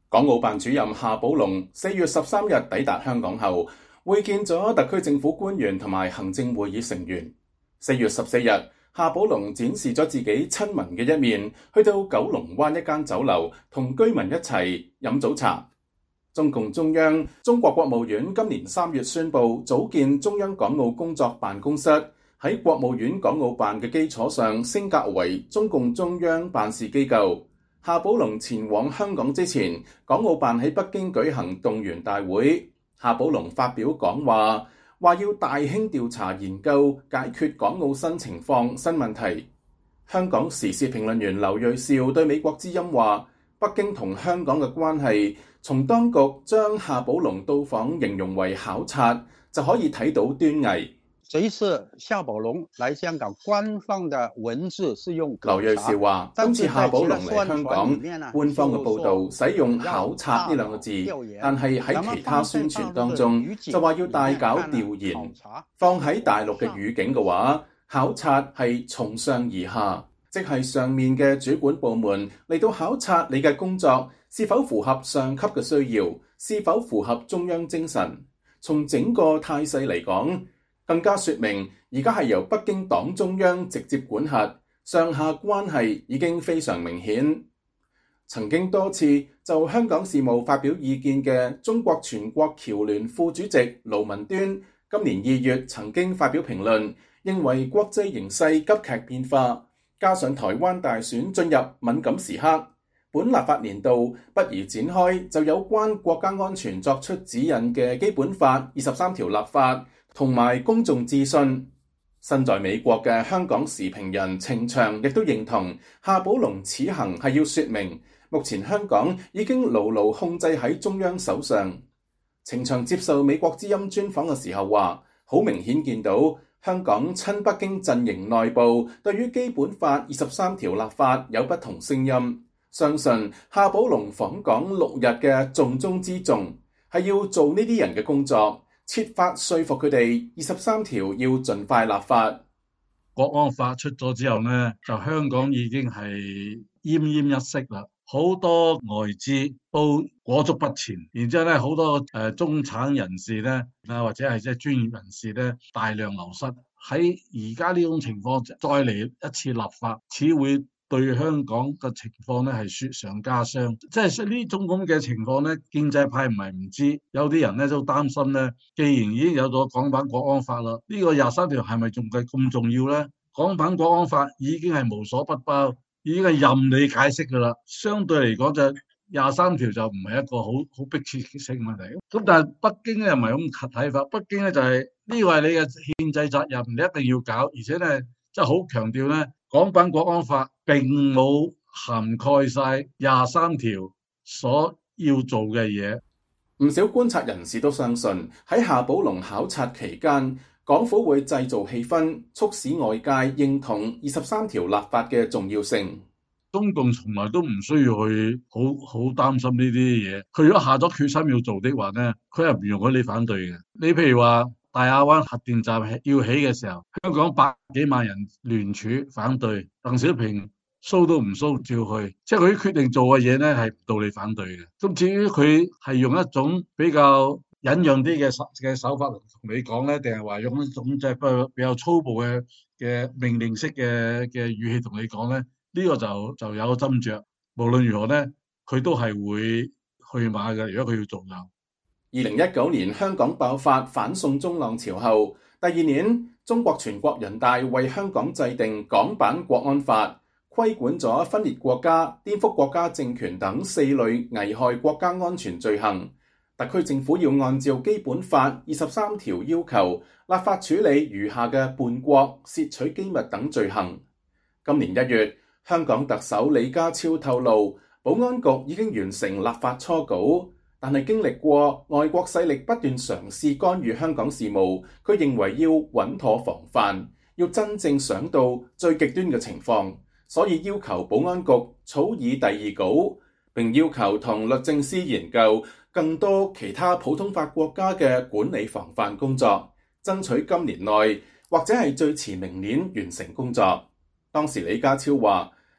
港澳辦主任夏寶龍4月13日抵達香港後，會見咗特區政府官員同埋行政會議成員。4月14日，夏寶龍展示咗自己親民嘅一面，去到九龍灣一間酒樓同居民一齊飲早茶。中共中央、中國國務院今年3月宣布組建中央港澳工作辦公室，喺國務院港澳辦嘅基礎上升格為中共中央辦事機構。夏寶龍前往香港之前，港澳辦喺北京舉行動員大會，夏寶龍發表講話，話要大興調查研究，解決港澳新情況、新問題。香港時事評論員劉銳紹對美國之音話，北京同香港嘅關係，從當局將夏寶龍到訪形容為考察，就可以睇到端倪。 這一次夏寶龍來香港，官方的文字是用劉銳紹話，今次夏寶龍嚟香港，官方嘅報導使用考察呢兩個字，但係喺其他宣傳當中就話要大搞調研。放喺大陸嘅語境嘅話，考察係從上而下，即係上面嘅主管部門嚟到考察你嘅工作是否符合上級嘅需要，是否符合中央精神。從整個態勢嚟講，更加說明而家係由北京黨中央直接管轄，上下關係已經非常明顯。曾經多次就香港事務發表意見嘅中國全國僑聯副主席盧文端，今年2月曾經發表評論，認為國際形勢急劇變化，加上台灣大選進入敏感時刻，本立法年度不宜展開就有關國家安全作出指引嘅基本法23條立法同埋公眾諮詢。身在美國嘅香港時評人程翔亦都認同夏寶龍此行係要說明，目前香港已經牢牢控制喺中央手上。程翔接受美國之音專訪嘅時候話，好明顯見到香港親北京陣營內部對於基本法23條立法有不同聲音。相信夏寶龍訪港6日嘅重中之重係要做呢啲人嘅工作，設法說服佢哋23條要盡快立法。 國安法出咗之後呢，就香港已經係奄奄一息啦，好多外資都裹足不前，然之後咧好多中產人士咧或者係即係專業人士咧大量流失。喺而家呢種情況再嚟一次立法，只會對香港嘅情況咧係雪上加霜，即係呢種咁嘅情況咧，建制派唔係唔知，有啲人咧都擔心咧，既然已經有咗港版國安法啦，呢個23條係咪仲係咁重要咧？港版國安法已經係無所不包，已經係任你解釋噶啦，相對嚟講就23條就唔係一個好迫切性問題。咁但係北京咧又唔係咁睇法，北京咧就係呢個係你嘅憲制責任，你一定要搞，而且咧即係好強調咧，港版國安法並冇涵蓋晒23條所要做嘅嘢。 唔少觀察人士都相信喺夏寶龍考察期間，港府會製造氣氛，促使外界認同23條立法嘅重要性。 中共從來都唔需要去好擔心呢啲嘢，佢如果下咗決心要做的話咧，佢係唔容許你反對嘅。你譬如話大亞灣核電站要起嘅時候，香港百幾萬人聯署反對，鄧小平騷都唔騷照去，即係佢決定做嘅嘢咧係唔到你反對嘅。咁至於佢係用一種比較忍讓啲嘅手法同你講咧，定係話用一種即係比較粗暴嘅命令式嘅語氣同你講咧？呢個就有個斟酌。無論如何咧，佢都係會去馬嘅。如果佢要做就 2019年香港爆發反送中浪潮後，第2年中國全國人大為香港制定港版國安法，規管咗分裂國家、顛覆國家政權等4類危害國家安全罪行。特區政府要按照基本法23條要求，立法處理餘下嘅叛國、竊取機密等罪行。今年1月，香港特首李家超透露，保安局已經完成立法初稿，但係經歷過外國勢力不斷嘗試干預香港事務，佢認為要穩妥防範，要真正想到最極端嘅情況，所以要求保安局草擬第2稿，並要求同律政司研究更多其他普通法國家嘅管理防範工作，爭取今年內或者係最遲明年完成工作。當時李家超話，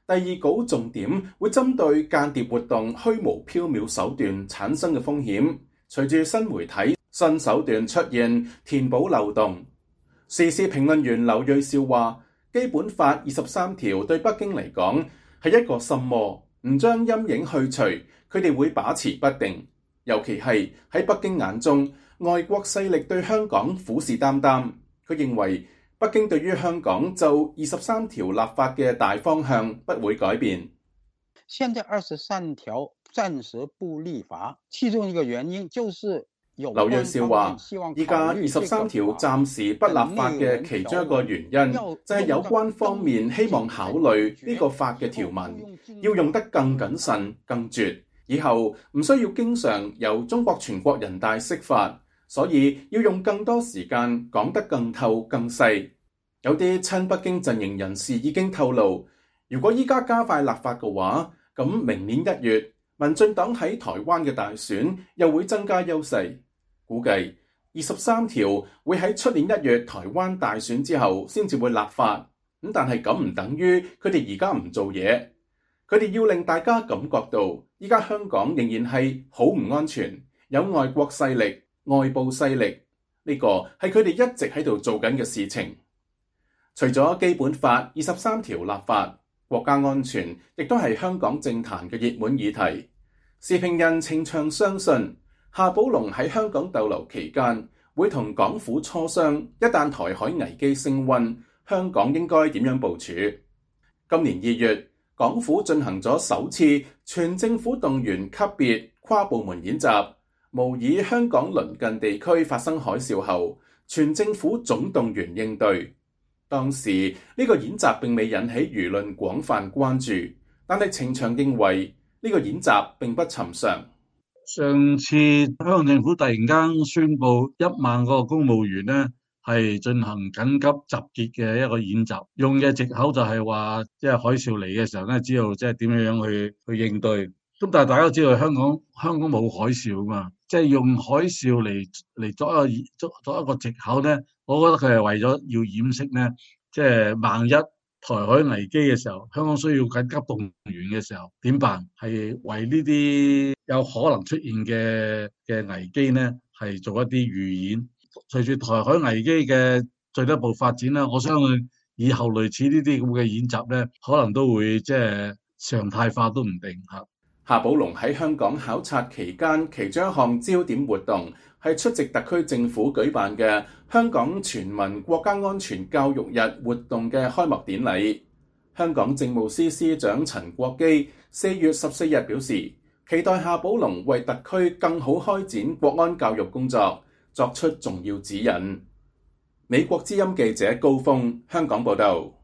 第二稿重點會針對間諜活動虛無縹緲手段產生嘅風險，隨住新媒體新手段出現，填補漏洞。時事評論員劉銳紹話：基本法23條對北京嚟講係一個心魔，唔將陰影去除，佢哋會把持不定。尤其係喺北京眼中，外國勢力對香港虎視眈眈。佢認為北京對於香港就23條立法嘅大方向不會改變。 現在23條暫時不立法，其中一個原因就是劉銳紹話：依家23條暫時不立法嘅其中一個原因，就係有關方面希望考慮呢個法嘅條文要用得更謹慎、更絕，以後唔需要經常由中國全國人大釋法，所以要用更多時間講得更透、更細。有啲親北京陣營人士已經透露，如果依家加快立法嘅話，咁明年1月民進黨喺台灣嘅大選又會增加優勢。估計23條會喺出年1月台灣大選之後先至會立法，咁但係咁唔等於佢哋而家唔做嘢，佢哋要令大家感覺到依家香港仍然係好唔安全，有外國勢力、外部勢力，呢個係佢哋一直喺度做緊嘅事情。除咗基本法23條立法，國家安全亦都係香港政壇嘅熱門議題。時評人程翔相信，夏寶龍喺香港逗留期間，會同港府磋商，一旦台海危機升溫，香港應該點樣部署。今年2月，港府進行咗首次全政府動員級別跨部門演習，模擬香港鄰近地區發生海嘯後，全政府總動員應對。當時呢個演習並未引起輿論廣泛關注，但係程翔認為呢個演習並不尋常。 上次香港政府突然間宣布1萬個公務員呢係進行緊急集結嘅一個演習，用嘅藉口就係話，即係海嘯嚟嘅時候呢，知道即係點樣去應對。咁但係大家都知道香港冇海嘯嘛，即係用海嘯嚟作一個藉口呢，我覺得佢係為咗要掩飾呢，即係萬一台海危機嘅時候，香港需要緊急動員嘅時候點辦？係為呢啲有可能出現嘅危機呢，係做一啲預演。隨住台海危機嘅進一步發展啦，我相信以後類似呢啲咁嘅演習呢，可能都會即係常態化都唔定嚇。 夏寶龍喺香港考察期間，其中一項焦點活動係出席特區政府舉辦嘅香港全民國家安全教育日活動嘅開幕典禮。香港政務司司長陳國基4月14日表示，期待夏寶龍為特區更好開展國安教育工作作出重要指引。美國之音記者高峰香港報道。